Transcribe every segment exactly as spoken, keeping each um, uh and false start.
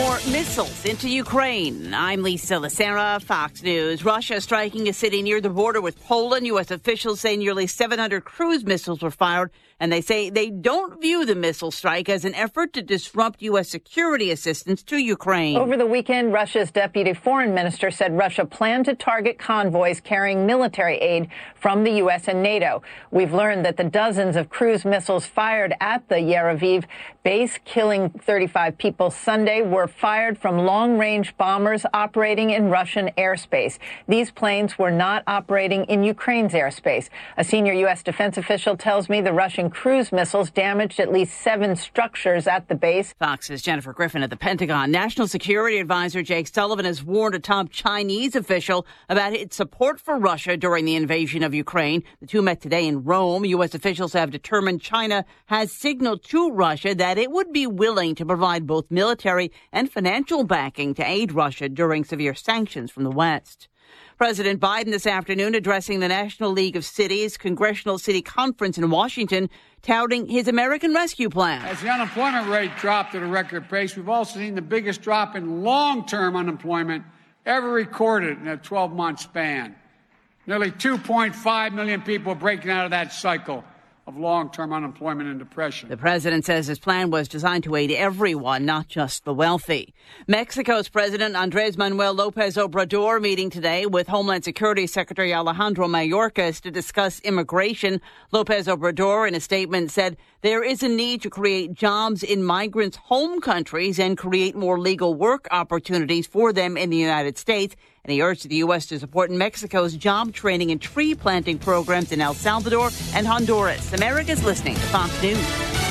More missiles into Ukraine. I'm Lisa Lacera, Fox News. Russia striking a city near the border with Poland. U S officials say nearly seven hundred cruise missiles were fired, and they say they don't view the missile strike as an effort to disrupt U S security assistance to Ukraine. Over the weekend, Russia's deputy foreign minister said Russia planned to target convoys carrying military aid from the U S and NATO. We've learned that the dozens of cruise missiles fired at the Yerevan base, killing thirty-five people Sunday, were fired from long-range bombers operating in Russian airspace. These planes were not operating in Ukraine's airspace. A senior U S defense official tells me the Russian cruise missiles damaged at least seven structures at the base. Fox's Jennifer Griffin at the Pentagon. National Security Advisor Jake Sullivan has warned a top Chinese official about its support for Russia during the invasion of Ukraine. The two met today in Rome. U S officials have determined China has signaled to Russia that it would be willing to provide both military and financial backing to aid Russia during severe sanctions from the West. President Biden this afternoon addressing the National League of Cities Congressional City Conference in Washington, touting his American Rescue Plan. As the unemployment rate dropped at a record pace, we've also seen the biggest drop in long-term unemployment ever recorded in a twelve-month span. Nearly two point five million people breaking out of that cycle of long-term unemployment and depression. The president says his plan was designed to aid everyone, not just the wealthy. Mexico's President Andrés Manuel López Obrador meeting today with Homeland Security Secretary Alejandro Mayorkas to discuss immigration. López Obrador, in a statement, said there is a need to create jobs in migrants' home countries and create more legal work opportunities for them in the United States. And he urged the U S to support Mexico's job training and tree planting programs in El Salvador and Honduras. America's listening to Fox News.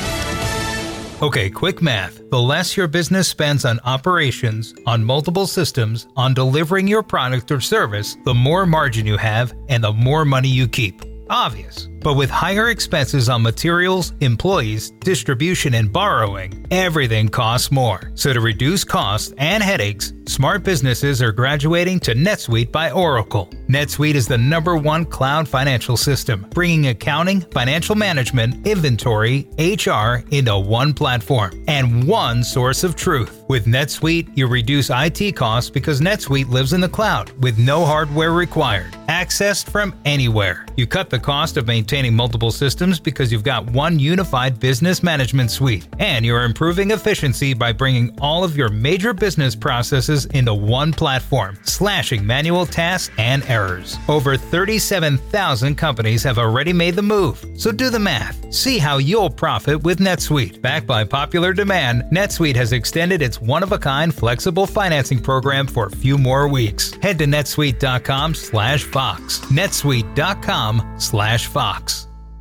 Okay, quick math. The less your business spends on operations, on multiple systems, on delivering your product or service, the more margin you have and the more money you keep. Obvious. But with higher expenses on materials, employees, distribution, and borrowing, everything costs more. So to reduce costs and headaches, smart businesses are graduating to NetSuite by Oracle. NetSuite is the number one cloud financial system, bringing accounting, financial management, inventory, H R into one platform and one source of truth. With NetSuite, you reduce I T costs because NetSuite lives in the cloud with no hardware required, accessed from anywhere. You cut the cost of maintaining multiple systems because you've got one unified business management suite, and you're improving efficiency by bringing all of your major business processes into one platform, slashing manual tasks and errors. Over thirty-seven thousand companies have already made the move, so do the math. See how you'll profit with NetSuite. Backed by popular demand, NetSuite has extended its one-of-a-kind flexible financing program for a few more weeks. Head to netsuite.com slash Fox. netsuite.com slash Fox.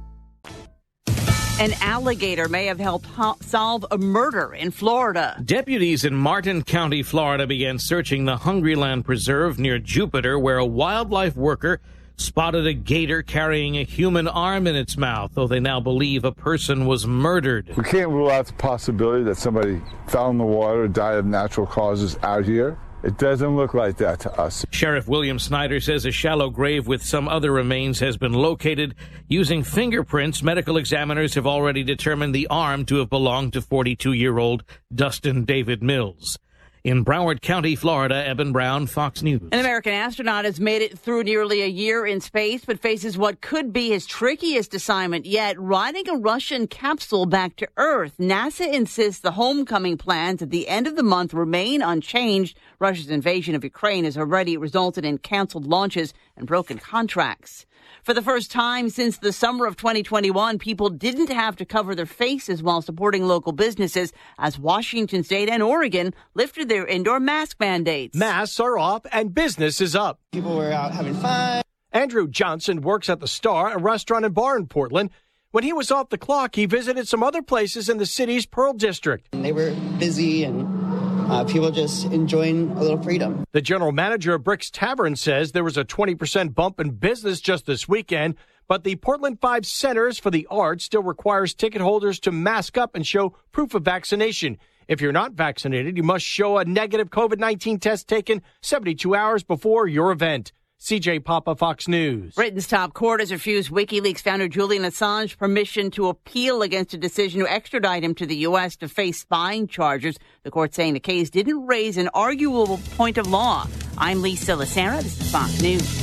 An alligator may have helped ho- solve a murder in Florida. Deputies in Martin County, Florida, began searching the Hungryland Preserve near Jupiter, where a wildlife worker spotted a gator carrying a human arm in its mouth, though they now believe a person was murdered. We can't rule out the possibility that somebody fell in the water or died of natural causes out here. It doesn't look like that to us. Sheriff William Snyder says a shallow grave with some other remains has been located. Using fingerprints, medical examiners have already determined the arm to have belonged to forty-two-year-old Dustin David Mills. In Broward County, Florida, Eben Brown, Fox News. An American astronaut has made it through nearly a year in space, but faces what could be his trickiest assignment yet, riding a Russian capsule back to Earth. NASA insists the homecoming plans at the end of the month remain unchanged. Russia's invasion of Ukraine has already resulted in canceled launches and broken contracts. For the first time since the summer of twenty twenty-one, people didn't have to cover their faces while supporting local businesses as Washington State and Oregon lifted their indoor mask mandates. Masks are off and business is up. People were out having fun. Andrew Johnson works at the Star, a restaurant and bar in Portland. When he was off the clock, he visited some other places in the city's Pearl District. And they were busy and Uh, people just enjoying a little freedom. The general manager of Brick's Tavern says there was a twenty percent bump in business just this weekend, but the Portland Five Centers for the Arts still requires ticket holders to mask up and show proof of vaccination. If you're not vaccinated, you must show a negative COVID nineteen test taken seventy-two hours before your event. C J Papa, Fox News. Britain's top court has refused WikiLeaks founder Julian Assange permission to appeal against a decision to extradite him to the U S to face spying charges. The court saying the case didn't raise an arguable point of law. I'm Lisa Lacera. This is Fox News.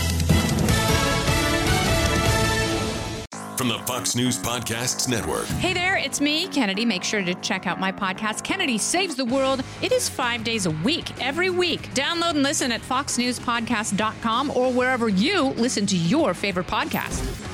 From the Fox News Podcasts Network. Hey there, it's me, Kennedy. Make sure to check out my podcast, Kennedy Saves the World. It is five days a week, every week. Download and listen at fox news podcast dot com or wherever you listen to your favorite podcast.